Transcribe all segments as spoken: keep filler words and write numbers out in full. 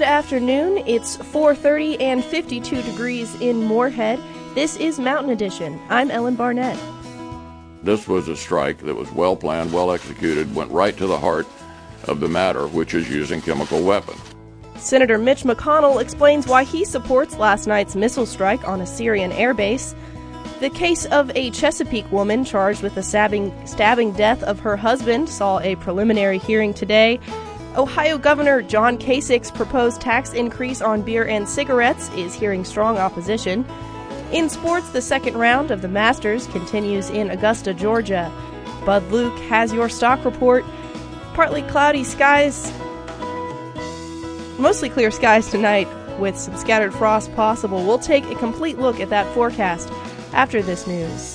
afternoon. It's four thirty and fifty-two degrees in Moorhead. This is Mountain Edition. I'm Ellen Barnett. This was a strike that was well planned, well executed, went right to the heart of the matter, which is using chemical weapons. Senator Mitch McConnell explains why he supports last night's missile strike on a Syrian airbase. The case of a Chesapeake woman charged with the stabbing, stabbing death of her husband saw a preliminary hearing today. Ohio Governor John Kasich's proposed tax increase on beer and cigarettes is hearing strong opposition. In sports, the second round of the Masters continues in Augusta, Georgia. Bud Luke has your stock report. Partly cloudy skies, mostly clear skies tonight with some scattered frost possible. We'll take a complete look at that forecast after this news.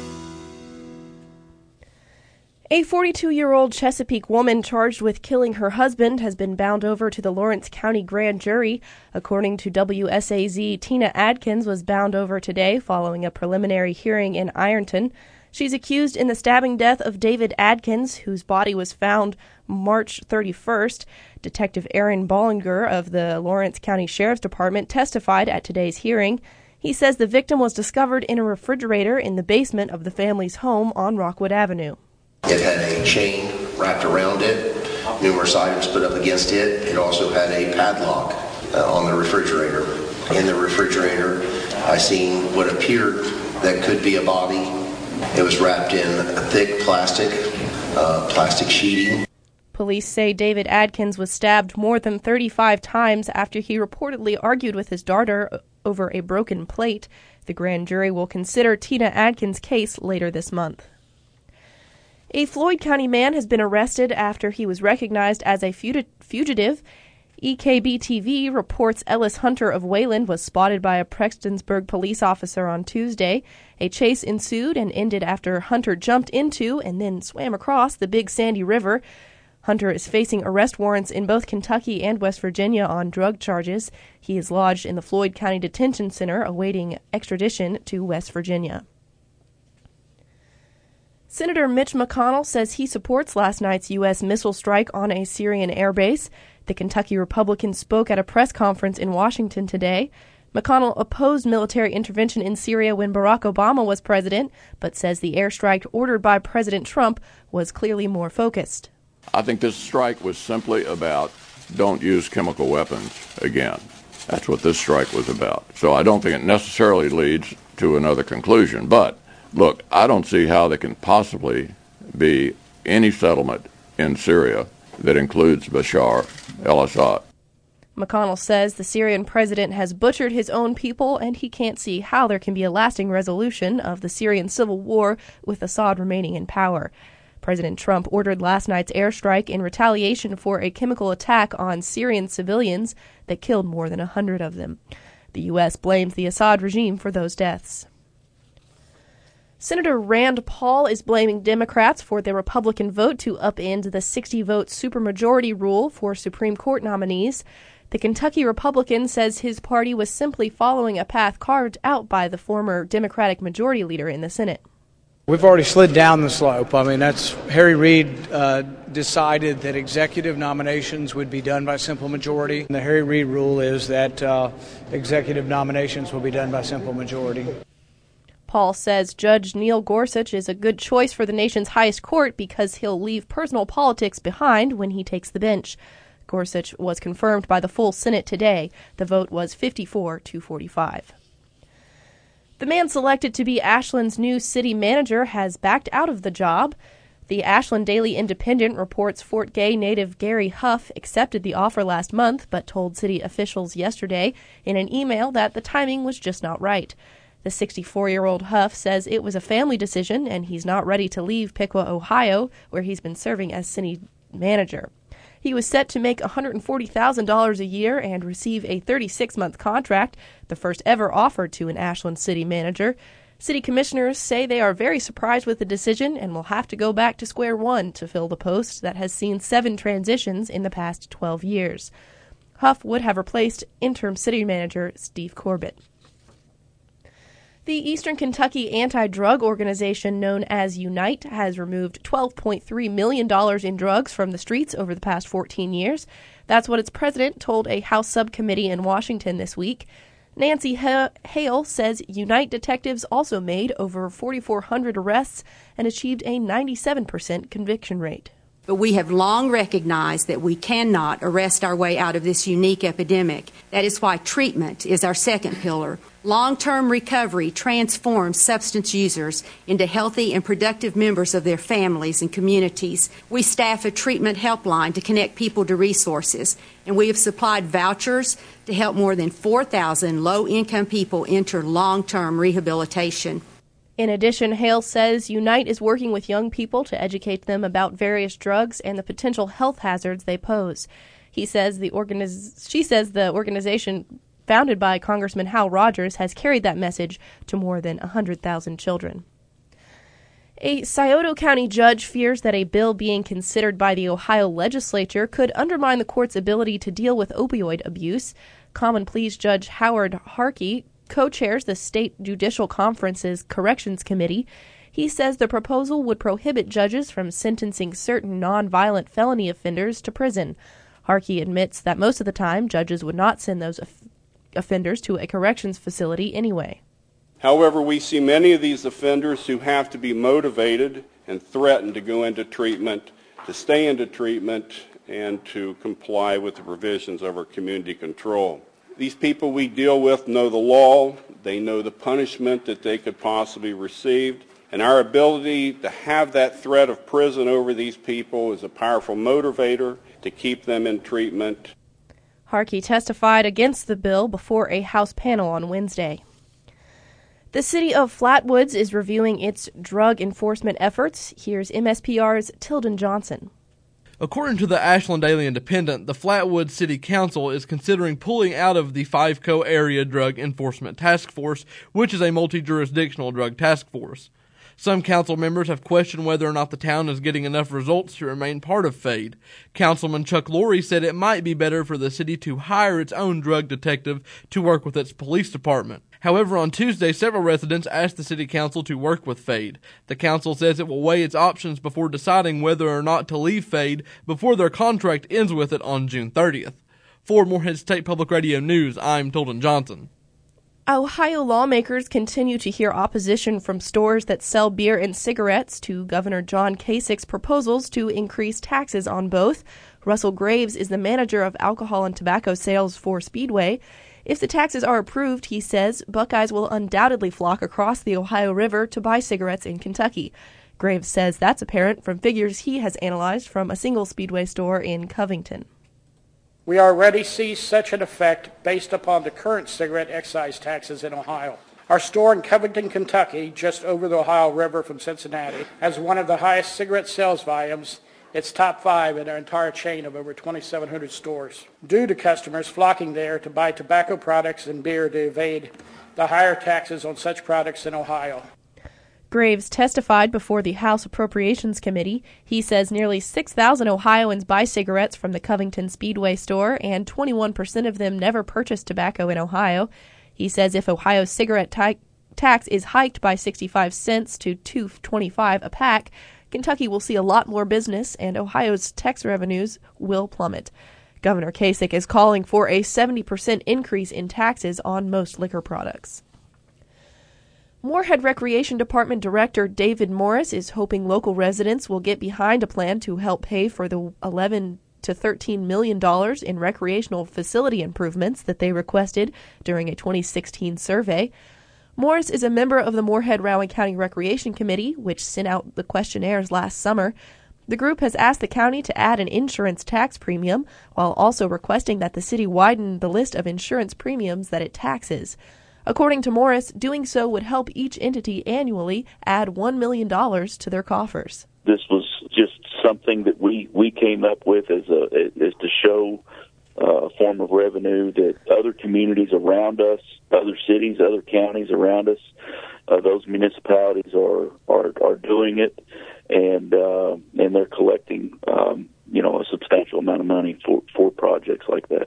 A forty-two-year-old Chesapeake woman charged with killing her husband has been bound over to the Lawrence County grand jury. According to W S A Z, Tina Adkins was bound over today following a preliminary hearing in Ironton. She's accused in the stabbing death of David Adkins, whose body was found March thirty-first. Detective Aaron Bollinger of the Lawrence County Sheriff's Department testified at today's hearing. He says the victim was discovered in a refrigerator in the basement of the family's home on Rockwood Avenue. It had a chain wrapped around it, numerous items put up against it. It also had a padlock uh, on the refrigerator. In the refrigerator, I seen what appeared that could be a body. It was wrapped in a thick plastic, uh, plastic sheeting. Police say David Adkins was stabbed more than thirty-five times after he reportedly argued with his daughter over a broken plate. The grand jury will consider Tina Adkins' case later this month. A Floyd County man has been arrested after he was recognized as a fugitive. E K B T V reports Ellis Hunter of Wayland was spotted by a Prestonsburg police officer on Tuesday. A chase ensued and ended after Hunter jumped into and then swam across the Big Sandy River. Hunter is facing arrest warrants in both Kentucky and West Virginia on drug charges. He is lodged in the Floyd County Detention Center awaiting extradition to West Virginia. Senator Mitch McConnell says he supports last night's U S missile strike on a Syrian airbase. The Kentucky Republican spoke at a press conference in Washington today. McConnell opposed military intervention in Syria when Barack Obama was president, but says the airstrike ordered by President Trump was clearly more focused. I think this strike was simply about don't use chemical weapons again. That's what this strike was about. So I don't think it necessarily leads to another conclusion. But, look, I don't see how there can possibly be any settlement in Syria that includes Bashar al-Assad. McConnell says the Syrian president has butchered his own people, and he can't see how there can be a lasting resolution of the Syrian civil war with Assad remaining in power. President Trump ordered last night's airstrike in retaliation for a chemical attack on Syrian civilians that killed more than a hundred of them. The U S blames the Assad regime for those deaths. Senator Rand Paul is blaming Democrats for their Republican vote to upend the sixty-vote supermajority rule for Supreme Court nominees. The Kentucky Republican says his party was simply following a path carved out by the former Democratic majority leader in the Senate. We've already slid down the slope. I mean, that's Harry Reid uh, decided that executive nominations would be done by simple majority. The Harry Reid rule is that uh, executive nominations will be done by simple majority. Paul says Judge Neil Gorsuch is a good choice for the nation's highest court because he'll leave personal politics behind when he takes the bench. Gorsuch was confirmed by the full Senate today. The vote was fifty-four to forty-five. The man selected to be Ashland's new city manager has backed out of the job. The Ashland Daily Independent reports Fort Gay native Gary Huff accepted the offer last month, but told city officials yesterday in an email that the timing was just not right. The sixty-four-year-old Huff says it was a family decision and he's not ready to leave Piqua, Ohio, where he's been serving as city manager. He was set to make one hundred forty thousand dollars a year and receive a thirty-six month contract, the first ever offered to an Ashland city manager. City commissioners say they are very surprised with the decision and will have to go back to square one to fill the post that has seen seven transitions in the past twelve years. Huff would have replaced interim city manager Steve Corbett. The Eastern Kentucky anti-drug organization known as Unite has removed twelve point three million dollars in drugs from the streets over the past fourteen years. That's what its president told a House subcommittee in Washington this week. Nancy Hale says Unite detectives also made over forty-four hundred arrests and achieved a ninety-seven percent conviction rate. But we have long recognized that we cannot arrest our way out of this unique epidemic. That is why treatment is our second pillar. Long-term recovery transforms substance users into healthy and productive members of their families and communities. We staff a treatment helpline to connect people to resources, and we have supplied vouchers to help more than four thousand low-income people enter long-term rehabilitation. In addition, Hale says Unite is working with young people to educate them about various drugs and the potential health hazards they pose. He says the organiz- she says the organization founded by Congressman Hal Rogers has carried that message to more than one hundred thousand children. A Scioto County judge fears that a bill being considered by the Ohio legislature could undermine the court's ability to deal with opioid abuse. Common Pleas Judge Howard Harkey co-chairs the State Judicial Conference's Corrections Committee. He says the proposal would prohibit judges from sentencing certain nonviolent felony offenders to prison. Harkey admits that most of the time judges would not send those off- offenders to a corrections facility anyway. However, we see many of these offenders who have to be motivated and threatened to go into treatment, to stay into treatment, and to comply with the provisions of our community control. These people we deal with know the law, they know the punishment that they could possibly receive, and our ability to have that threat of prison over these people is a powerful motivator to keep them in treatment. Harkey testified against the bill before a House panel on Wednesday. The city of Flatwoods is reviewing its drug enforcement efforts. Here's M S P R's Tilden Johnson. According to the Ashland Daily Independent, the Flatwoods City Council is considering pulling out of the Five Co Area Drug Enforcement Task Force, which is a multi-jurisdictional drug task force. Some council members have questioned whether or not the town is getting enough results to remain part of FADE. Councilman Chuck Lorre said it might be better for the city to hire its own drug detective to work with its police department. However, on Tuesday, several residents asked the city council to work with FADE. The council says it will weigh its options before deciding whether or not to leave FADE before their contract ends with it on June thirtieth. For Morehead State Public Radio News, I'm Tilden Johnson. Ohio lawmakers continue to hear opposition from stores that sell beer and cigarettes to Governor John Kasich's proposals to increase taxes on both. Russell Graves is the manager of alcohol and tobacco sales for Speedway. If the taxes are approved, he says, Buckeyes will undoubtedly flock across the Ohio River to buy cigarettes in Kentucky. Graves says that's apparent from figures he has analyzed from a single Speedway store in Covington. We already see such an effect based upon the current cigarette excise taxes in Ohio. Our store in Covington, Kentucky, just over the Ohio River from Cincinnati, has one of the highest cigarette sales volumes. It's top five in our entire chain of over twenty-seven hundred stores, due to customers flocking there to buy tobacco products and beer to evade the higher taxes on such products in Ohio. Graves testified before the House Appropriations Committee. He says nearly six thousand Ohioans buy cigarettes from the Covington Speedway store, and twenty-one percent of them never purchase tobacco in Ohio. He says if Ohio's cigarette ta- tax is hiked by sixty-five cents to two dollars and twenty-five cents a pack, Kentucky will see a lot more business, and Ohio's tax revenues will plummet. Governor Kasich is calling for a seventy percent increase in taxes on most liquor products. Morehead Recreation Department Director David Morris is hoping local residents will get behind a plan to help pay for the eleven to thirteen million dollars in recreational facility improvements that they requested during a twenty sixteen survey. Morris is a member of the Morehead-Rowan County Recreation Committee, which sent out the questionnaires last summer. The group has asked the county to add an insurance tax premium, while also requesting that the city widen the list of insurance premiums that it taxes. According to Morris, doing so would help each entity annually add one million dollars to their coffers. This was just something that we, we came up with as a as to show uh, a form of revenue that other communities around us, other cities, other counties around us, uh, those municipalities are, are are doing it, and uh, and they're collecting um, you know a substantial amount of money for, for projects like that.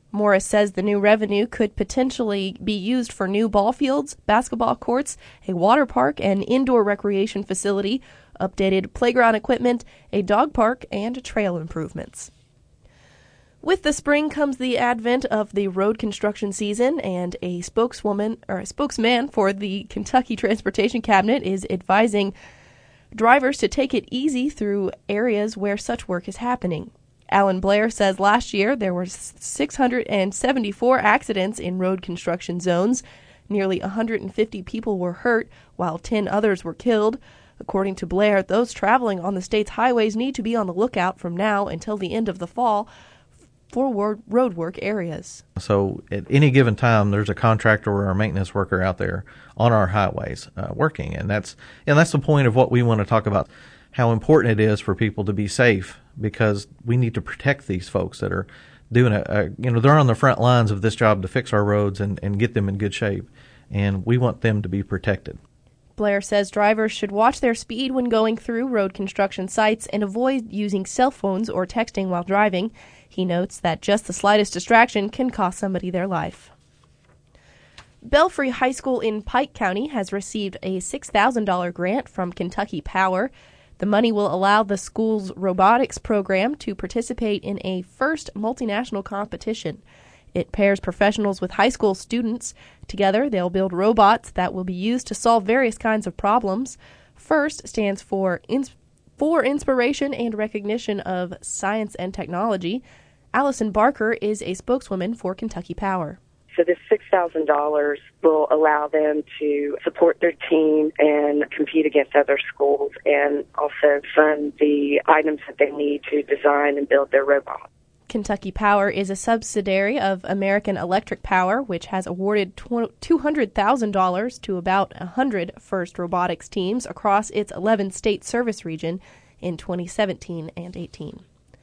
Morris says the new revenue could potentially be used for new ball fields, basketball courts, a water park, an indoor recreation facility, updated playground equipment, a dog park, and trail improvements. With the spring comes the advent of the road construction season, and a spokeswoman or a spokesman for the Kentucky Transportation Cabinet is advising drivers to take it easy through areas where such work is happening. Alan Blair says last year there were six hundred seventy-four accidents in road construction zones. Nearly one hundred fifty people were hurt, while ten others were killed. According to Blair, those traveling on the state's highways need to be on the lookout from now until the end of the fall for road work areas. So at any given time, there's a contractor or a maintenance worker out there on our highways uh, working, and that's and that's the point of what we want to talk about, how important it is for people to be safe, because we need to protect these folks that are doing a, a you know, they're on the front lines of this job to fix our roads and, and get them in good shape, and we want them to be protected. Blair says drivers should watch their speed when going through road construction sites and avoid using cell phones or texting while driving. He notes that just the slightest distraction can cost somebody their life. Belfry High School in Pike County has received a six thousand dollars grant from Kentucky Power. The money will allow the school's robotics program to participate in a first multinational competition. It pairs professionals with high school students. Together, they'll build robots that will be used to solve various kinds of problems. FIRST stands for ins- for Inspiration and Recognition of Science and Technology. Allison Barker is a spokeswoman for Kentucky Power. So this six thousand dollars will allow them to support their team and compete against other schools, and also fund the items that they need to design and build their robots. Kentucky Power is a subsidiary of American Electric Power, which has awarded two hundred thousand dollars to about one hundred FIRST robotics teams across its eleven state service region in twenty seventeen and eighteen.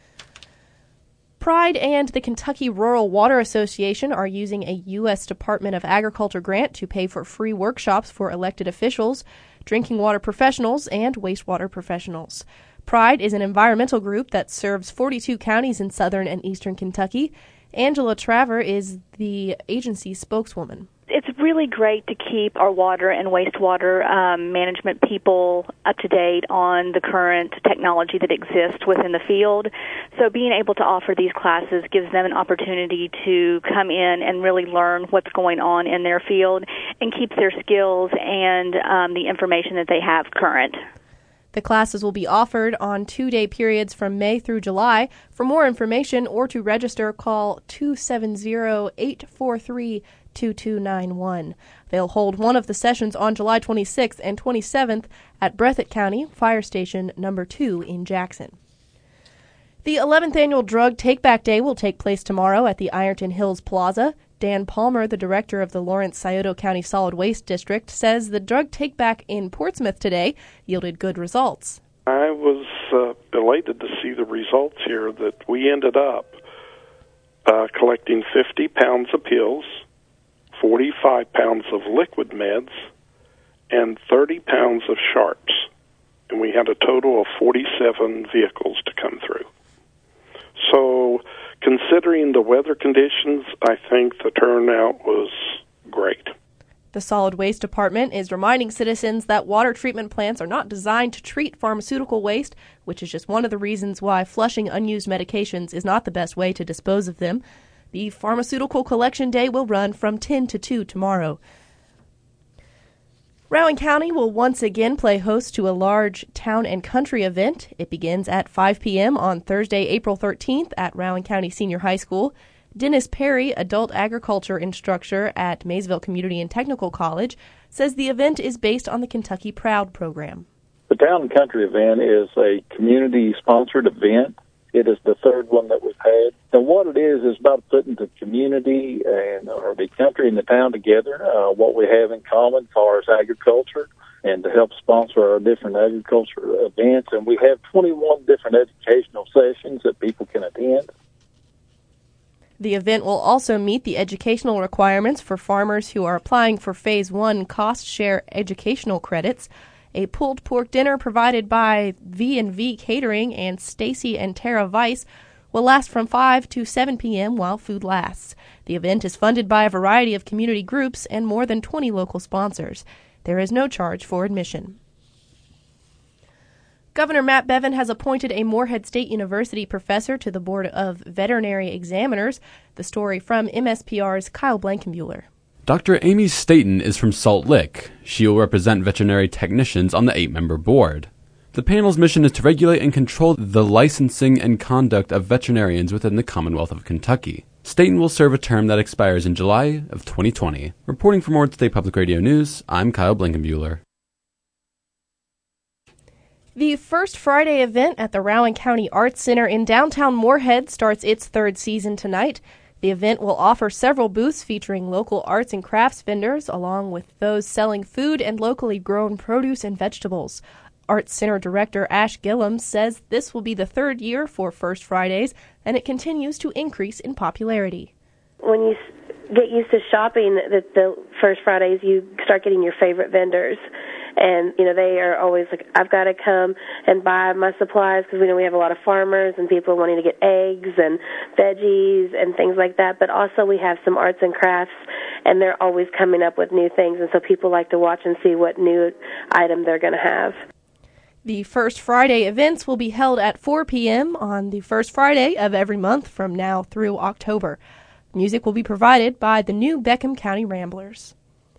Pride and the Kentucky Rural Water Association are using a U S Department of Agriculture grant to pay for free workshops for elected officials, drinking water professionals, and wastewater professionals. Pride is an environmental group that serves forty-two counties in southern and eastern Kentucky. Angela Traver is the agency's spokeswoman. It's really great to keep our water and wastewater um, management people up to date on the current technology that exists within the field. So being able to offer these classes gives them an opportunity to come in and really learn what's going on in their field and keeps their skills and um, the information that they have current. The classes will be offered on two-day periods from May through July. For more information or to register, call two seven zero, eight four three, two two nine one. They'll hold one of the sessions on July twenty-sixth and twenty-seventh at Breathitt County Fire Station Number two in Jackson. The eleventh Annual Drug Take-Back Day will take place tomorrow at the Ironton Hills Plaza. Dan Palmer, the director of the Lawrence-Scioto County Solid Waste District, says the drug take-back in Portsmouth today yielded good results. I was uh, elated to see the results here that we ended up uh, collecting fifty pounds of pills, forty-five pounds of liquid meds, and thirty pounds of sharps. And we had a total of forty-seven vehicles to come through. So, considering the weather conditions, I think the turnout was great. The Solid Waste Department is reminding citizens that water treatment plants are not designed to treat pharmaceutical waste, which is just one of the reasons why flushing unused medications is not the best way to dispose of them. The Pharmaceutical Collection Day will run from ten to two tomorrow. Rowan County will once again play host to a large town and country event. It begins at five p.m. on Thursday, April thirteenth at Rowan County Senior High School. Dennis Perry, adult agriculture instructor at Maysville Community and Technical College, says the event is based on the Kentucky Proud program. The Town and Country event is a community-sponsored event. It is the third one that we've had. And what it is is about putting the community and or the country and the town together, uh, what we have in common as far as agriculture, and to help sponsor our different agriculture events. And we have twenty-one different educational sessions that people can attend. The event will also meet the educational requirements for farmers who are applying for Phase one cost-share educational credits. A pulled pork dinner provided by V and V Catering and Stacy and Tara Weiss will last from five to seven p.m. while food lasts. The event is funded by a variety of community groups and more than twenty local sponsors. There is no charge for admission. Governor Matt Bevin has appointed a Morehead State University professor to the Board of Veterinary Examiners. The story from M S P R's Kyle Blankenbuehler. Doctor Amy Staten is from Salt Lick. She will represent veterinary technicians on the eight-member board. The panel's mission is to regulate and control the licensing and conduct of veterinarians within the Commonwealth of Kentucky. Staten will serve a term that expires in July of twenty twenty. Reporting for Morehead State Public Radio News, I'm Kyle Blankenbuehler. The First Friday event at the Rowan County Arts Center in downtown Morehead starts its third season tonight. The event will offer several booths featuring local arts and crafts vendors, along with those selling food and locally grown produce and vegetables. Arts Center Director Ash Gillum says this will be the third year for First Fridays, and it continues to increase in popularity. When you get used to shopping the, the First Fridays, you start getting your favorite vendors. And, you know, they are always like, I've got to come and buy my supplies because we know we have a lot of farmers and people wanting to get eggs and veggies and things like that. But also we have some arts and crafts, and they're always coming up with new things. And so people like to watch and see what new item they're going to have. The First Friday events will be held at four p.m. on the first Friday of every month from now through October. Music will be provided by the New Beckham County Ramblers.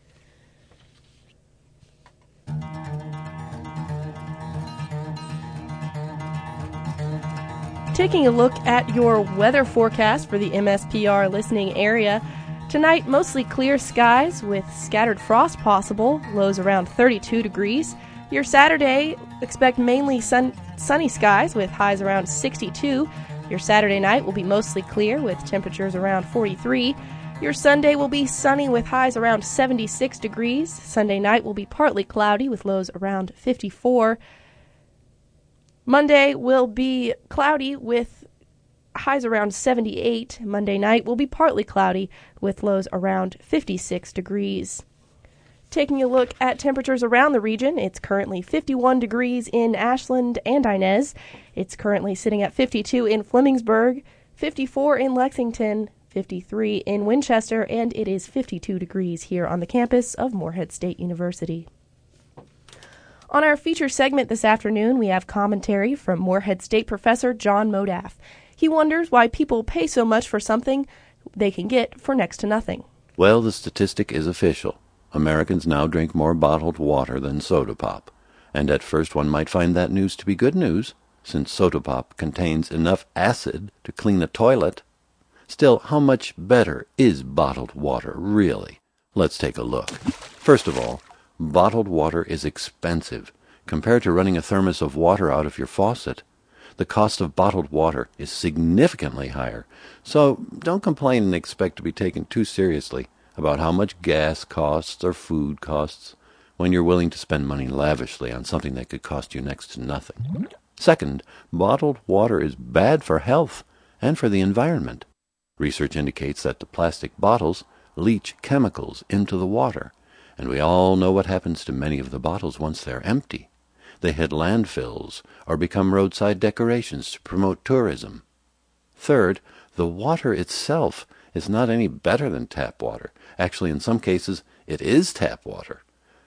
Taking a look at your weather forecast for the M S P R listening area. Tonight, mostly clear skies with scattered frost possible, lows around thirty-two degrees. Your Saturday, expect mainly sun, sunny skies with highs around sixty-two. Your Saturday night will be mostly clear with temperatures around forty-three. Your Sunday will be sunny with highs around seventy-six degrees. Sunday night will be partly cloudy with lows around fifty-four. Monday will be cloudy with highs around seventy-eight. Monday night will be partly cloudy with lows around fifty-six degrees. Taking a look at temperatures around the region, it's currently fifty-one degrees in Ashland and Inez. It's currently sitting at fifty-two in Flemingsburg, fifty-four in Lexington, fifty-three in Winchester, and it is fifty-two degrees here on the campus of Morehead State University. On our feature segment this afternoon, we have commentary from Morehead State professor John Modaff. He wonders why people pay so much for something they can get for next to nothing. Well, the statistic is official. Americans now drink more bottled water than soda pop. And at first one might find that news to be good news, since soda pop contains enough acid to clean a toilet. Still, how much better is bottled water, really? Let's take a look. First of all, bottled water is expensive. Compared to running a thermos of water out of your faucet, the cost of bottled water is significantly higher. So don't complain and expect to be taken too seriously about how much gas costs or food costs when you're willing to spend money lavishly on something that could cost you next to nothing. Second, bottled water is bad for health and for the environment. Research indicates that the plastic bottles leach chemicals into the water, and we all know what happens to many of the bottles once they're empty. They hit landfills or become roadside decorations to promote tourism. Third, the water itself is not any better than tap water. Actually, in some cases, it is tap water.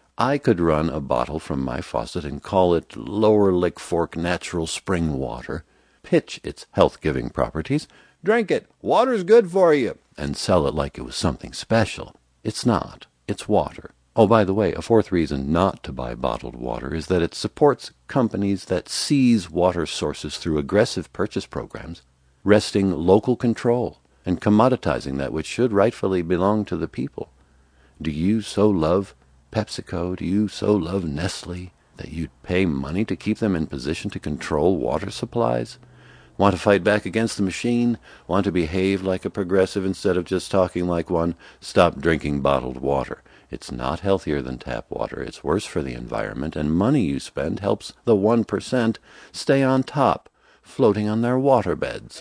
I could run a bottle from my faucet and call it Lower Lick Fork Natural Spring Water, pitch its health-giving properties, drink it, water's good for you, and sell it like it was something special. It's not. It's water. Oh, by the way, a fourth reason not to buy bottled water is that it supports companies that seize water sources through aggressive purchase programs, wresting local control and commoditizing that which should rightfully belong to the people. Do you so love PepsiCo? Do you so love Nestle that you'd pay money to keep them in position to control water supplies? Want to fight back against the machine? Want to behave like a progressive instead of just talking like one? Stop drinking bottled water. It's not healthier than tap water. It's worse for the environment, and money you spend helps the one percent stay on top, floating on their water beds.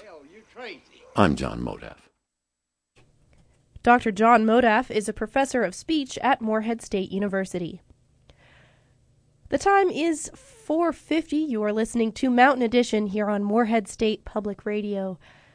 I'm John Modaff. Doctor John Modaff is a professor of speech at Morehead State University. The time is four fifty. You are listening to Mountain Edition here on Morehead State Public Radio.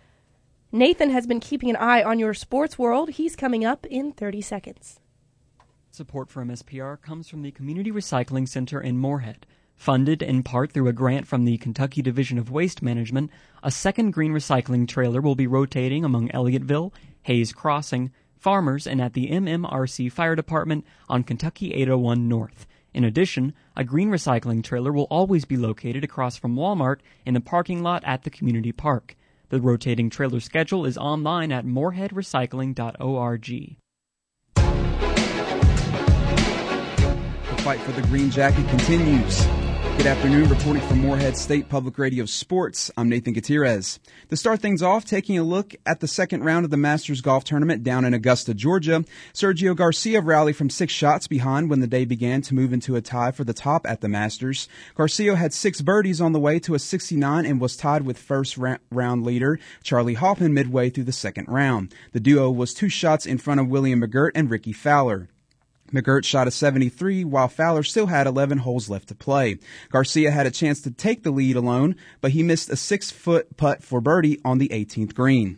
Nathan has been keeping an eye on your sports world. He's coming up in thirty seconds. Support for M S P R comes from the Community Recycling Center in Moorhead. Funded in part through a grant from the Kentucky Division of Waste Management, a second green recycling trailer will be rotating among Elliotteville, Hayes Crossing, Farmers, and at the M M R C Fire Department on Kentucky eight oh one North. In addition, a green recycling trailer will always be located across from Walmart in the parking lot at the community park. The rotating trailer schedule is online at moorhead recycling dot org. The fight for the green jacket continues. Good afternoon, reporting from Moorhead State Public Radio Sports, I'm Nathan Gutierrez. To start things off, taking a look at the second round of the Masters Golf Tournament down in Augusta, Georgia, Sergio Garcia rallied from six shots behind when the day began to move into a tie for the top at the Masters. Garcia had six birdies on the way to a sixty-nine and was tied with first ra- round leader Charlie Hoffman midway through the second round. The duo was two shots in front of William McGirt and Ricky Fowler. McGirt shot a seventy-three, while Fowler still had eleven holes left to play. Garcia had a chance to take the lead alone, but he missed a six-foot putt for birdie on the eighteenth green.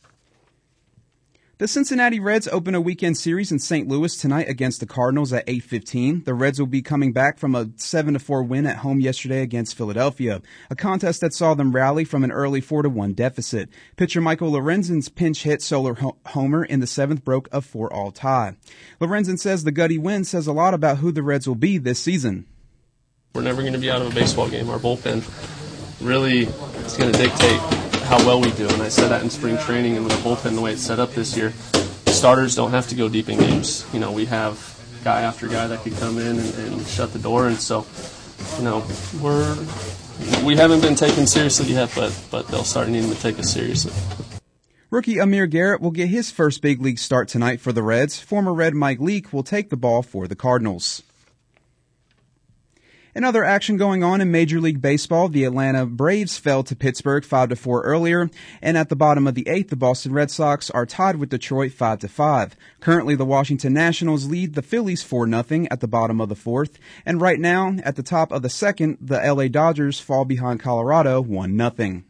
The Cincinnati Reds open a weekend series in Saint Louis tonight against the Cardinals at eight fifteen. The Reds will be coming back from a seven to four win at home yesterday against Philadelphia, a contest that saw them rally from an early four to one deficit. Pitcher Michael Lorenzen's pinch hit solo ho- homer in the seventh broke a four-all tie. Lorenzen says the gutty win says a lot about who the Reds will be this season. We're never going to be out of a baseball game. Our bullpen really is going to dictate how well we do, and I said that in spring training, and with the bullpen the way it's set up this year, starters don't have to go deep in games. You know, we have guy after guy that could come in and, and shut the door, and so, you know, we're we haven't been taken seriously yet, but but they'll start needing to take us seriously. Rookie Amir Garrett will get his first big league start tonight for the Reds. Former Red Mike Leake will take the ball for the Cardinals. In other action going on in Major League Baseball, the Atlanta Braves fell to Pittsburgh five to four earlier, and at the bottom of the eighth, the Boston Red Sox are tied with Detroit five to five. Currently, the Washington Nationals lead the Phillies four nothing at the bottom of the fourth, and right now, at the top of the second, the L A Dodgers fall behind Colorado one nothing.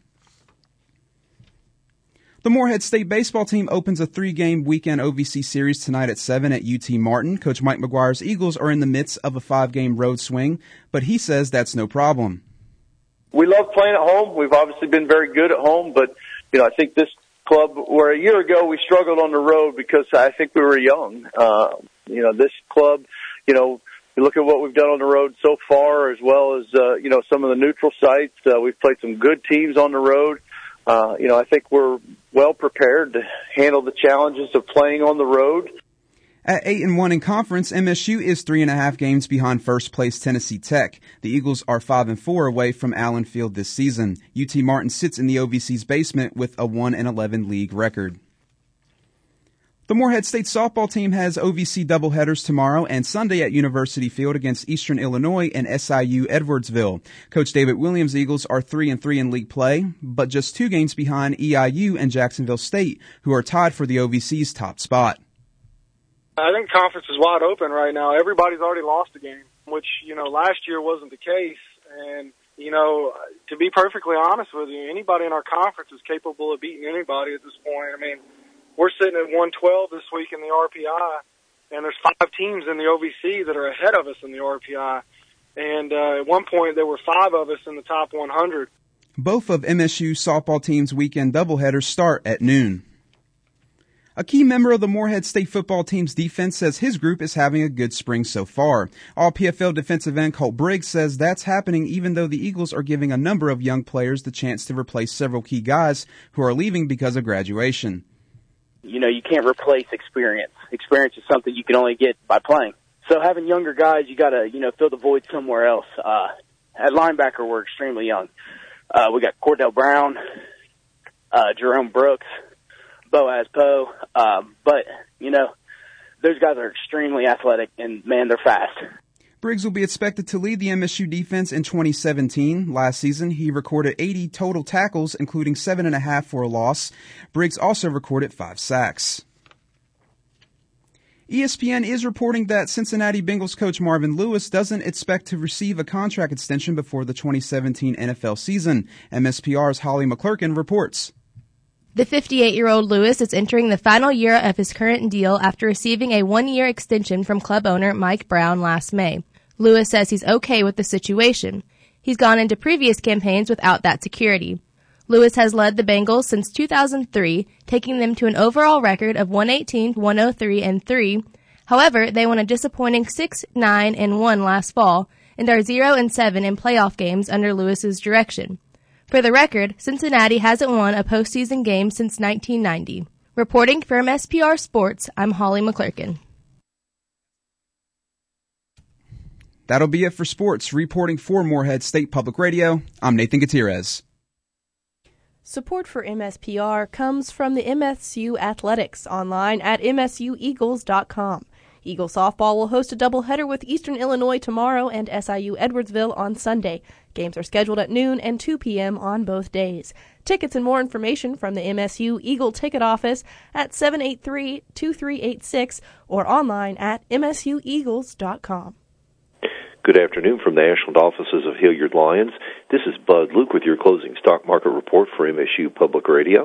The Moorhead State baseball team opens a three-game weekend O V C series tonight at seven at U T Martin. Coach Mike McGuire's Eagles are in the midst of a five-game road swing, but he says that's no problem. We love playing at home. We've obviously been very good at home, but, you know, I think this club, where a year ago we struggled on the road because I think we were young. Uh, you know, this club, you know, you look at what we've done on the road so far, as well as, uh, you know, some of the neutral sites. Uh, we've played some good teams on the road. Uh, you know, I think we're well prepared to handle the challenges of playing on the road. At eight and one in conference, M S U is three and a half games behind first place Tennessee Tech. The Eagles are five and four away from Allen Field this season. U T Martin sits in the O V C's basement with a one and eleven league record. The Moorhead State softball team has O V C doubleheaders tomorrow and Sunday at University Field against Eastern Illinois and S I U Edwardsville. Coach David Williams' Eagles are three and three in league play, but just two games behind E I U and Jacksonville State, who are tied for the O V C's top spot. I think conference is wide open right now. Everybody's already lost a game, which, you know, last year wasn't the case. And, you know, to be perfectly honest with you, anybody in our conference is capable of beating anybody at this point. I mean, we're sitting at one twelve this week in the R P I, and there's five teams in the O V C that are ahead of us in the R P I. And uh, at one point, there were five of us in the top one hundred. Both of M S U softball team's weekend doubleheaders start at noon. A key member of the Moorhead State football team's defense says his group is having a good spring so far. All P F L defensive end Colt Briggs says that's happening even though the Eagles are giving a number of young players the chance to replace several key guys who are leaving because of graduation. You know, you can't replace experience. Experience is something you can only get by playing. So having younger guys, you got to, you know, fill the void somewhere else. Uh, at linebacker, we're extremely young. Uh, we got Cordell Brown, uh, Jerome Brooks, Boaz Poe. Um, but, you know, those guys are extremely athletic, and, man, they're fast. Briggs will be expected to lead the M S U defense in twenty seventeen. Last season, he recorded eighty total tackles, including seven and a half for a loss. Briggs also recorded five sacks. E S P N is reporting that Cincinnati Bengals coach Marvin Lewis doesn't expect to receive a contract extension before the twenty seventeen N F L season. M S P R's Holly McClurkin reports. The fifty-eight-year-old Lewis is entering the final year of his current deal after receiving a one-year extension from club owner Mike Brown last May. Lewis says he's okay with the situation. He's gone into previous campaigns without that security. Lewis has led the Bengals since two thousand three, taking them to an overall record of one eighteen, one oh three, and three. However, they won a disappointing six, nine, and one last fall, and are zero and seven in playoff games under Lewis's direction. For the record, Cincinnati hasn't won a postseason game since nineteen ninety. Reporting for M S P R Sports, I'm Holly McClurkin. That'll be it for sports. Reporting for Morehead State Public Radio, I'm Nathan Gutierrez. Support for M S P R comes from the M S U Athletics online at m s u eagles dot com. Eagle softball will host a doubleheader with Eastern Illinois tomorrow and S I U Edwardsville on Sunday. Games are scheduled at noon and two p.m. on both days. Tickets and more information from the M S U Eagle Ticket Office at seven eight three, two three eight six or online at m s u eagles dot com. Good afternoon from the Ashland offices of Hilliard Lyons. This is Bud Luke with your closing stock market report for M S U Public Radio.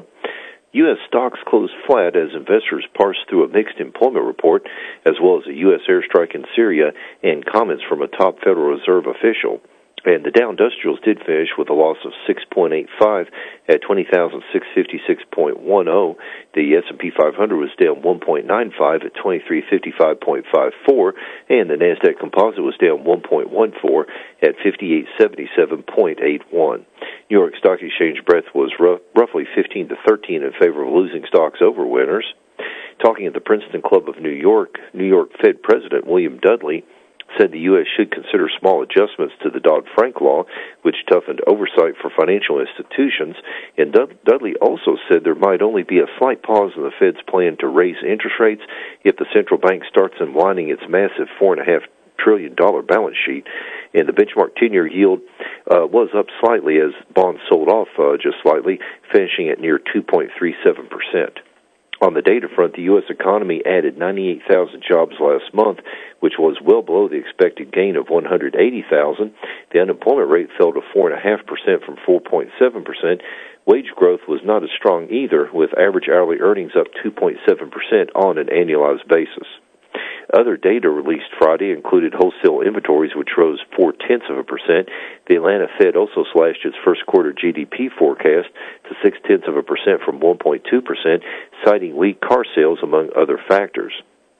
U S stocks closed flat as investors parsed through a mixed employment report, as well as a U S airstrike in Syria and comments from a top Federal Reserve official. And the Dow Industrials did finish with a loss of six point eight five at twenty thousand six hundred fifty-six point one zero. The S and P five hundred was down one point nine five at twenty-three fifty-five point five four, and the Nasdaq Composite was down one point one four at fifty-eight seventy-seven point eight one. New York Stock Exchange breadth was rough, roughly fifteen to thirteen in favor of losing stocks over winners. Talking at the Princeton Club of New York, New York Fed President William Dudley said the U S should consider small adjustments to the Dodd-Frank law, which toughened oversight for financial institutions. And Dudley also said there might only be a slight pause in the Fed's plan to raise interest rates if the central bank starts unwinding its massive four and a half trillion dollar balance sheet. And the benchmark ten-year yield uh, was up slightly as bonds sold off uh, just slightly, finishing at near two point three seven percent. On the data front, the U S economy added ninety-eight thousand jobs last month, which was well below the expected gain of one hundred eighty thousand. The unemployment rate fell to four point five percent from four point seven percent. Wage growth was not as strong either, with average hourly earnings up two point seven percent on an annualized basis. Other data released Friday included wholesale inventories, which rose four-tenths of a percent. The Atlanta Fed also slashed its first quarter G D P forecast to six-tenths of a percent from one point two percent, citing weak car sales, among other factors.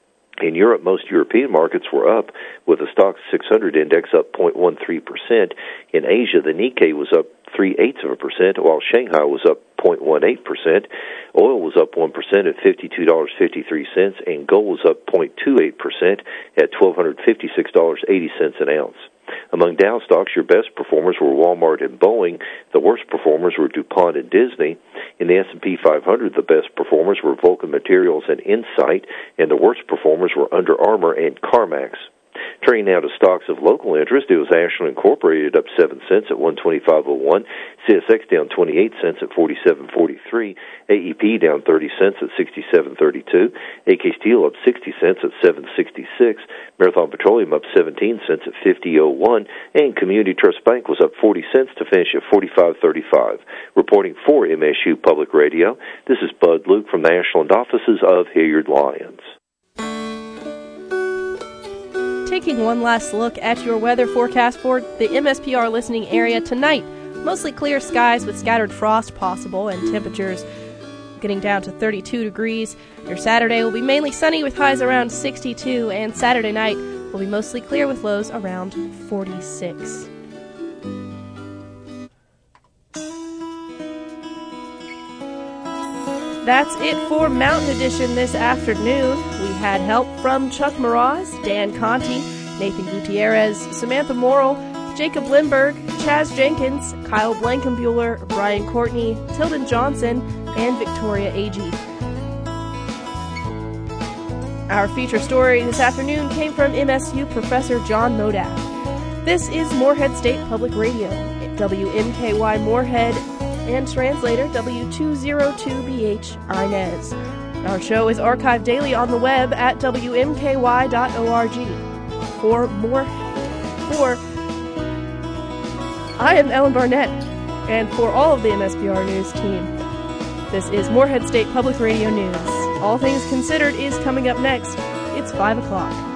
In Europe, most European markets were up, with the Stoxx six hundred index up zero point one three percent. In Asia, the Nikkei was up three-eighths of a percent, while Shanghai was up zero point one eight percent. Oil was up one percent at fifty-two dollars and fifty-three cents, and gold was up zero point two eight percent at one thousand two hundred fifty-six dollars and eighty cents an ounce. Among Dow stocks, your best performers were Walmart and Boeing. The worst performers were DuPont and Disney. In the S and P five hundred, the best performers were Vulcan Materials and Insight, and the worst performers were Under Armour and CarMax. Turning now to stocks of local interest, it was Ashland Incorporated up seven cents at one twenty-five oh one, C S X down twenty-eight cents at forty-seven forty-three, A E P down thirty cents at sixty-seven thirty-two, A K Steel up sixty cents at seven sixty-six, Marathon Petroleum up seventeen cents at fifty oh one, and Community Trust Bank was up forty cents to finish at forty-five thirty-five. Reporting for M S U Public Radio, this is Bud Luke from the Ashland offices of Hilliard Lyons. Taking one last look at your weather forecast for the M S P R listening area tonight. Mostly clear skies with scattered frost possible and temperatures getting down to thirty-two degrees. Your Saturday will be mainly sunny with highs around sixty-two, and Saturday night will be mostly clear with lows around forty-six. That's it for Mountain Edition this afternoon. We had help from Chuck Mraz, Dan Conti, Nathan Gutierrez, Samantha Morrill, Jacob Lindberg, Chaz Jenkins, Kyle Blankenbuehler, Brian Courtney, Tilden Johnson, and Victoria Agee. Our feature story this afternoon came from M S U Professor John Modaff. This is Morehead State Public Radio, W M K Y Morehead, and translator W two oh two B H Inez. Our show is archived daily on the web at w m k y dot org. For more, for I am Ellen Barnett, and for all of the M S P R News team, This is Morehead State Public Radio News. All Things Considered is coming up next. It's five o'clock.